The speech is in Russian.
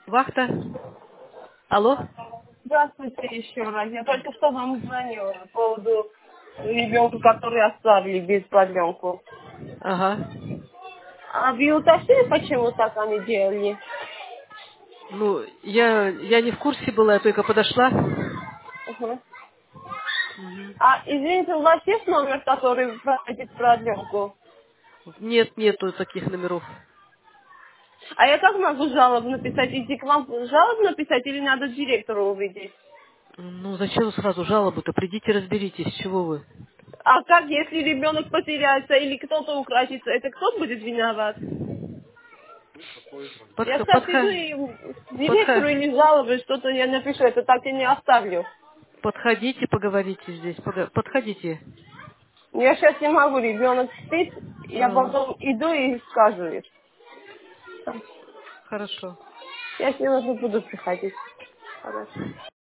Вахта? Алло? Здравствуйте еще раз. Я только что вам звонила по поводу ребенка, который оставили без продленку. Ага. А вы уточнили, почему так они делали? Ну, я не в курсе была, я только подошла. Угу. Мгм. А извините, у вас есть номер, который проводит продленку? Нет, нету таких номеров. А я как могу жалобу написать? Идти к вам жалобу написать или надо директору увидеть? Ну, зачем сразу жалобу-то? Придите, разберитесь, чего вы. А как, если ребенок потеряется или кто-то украсится, это кто будет виноват? Я сейчас иду и директору или жалобы что-то я напишу, это так и не оставлю. Подходите, поговорите здесь. Подходите. Я сейчас не могу, ребенок спит, я А, потом иду и скажу ей. хорошо. Я сегодня буду приходить. Хорошо.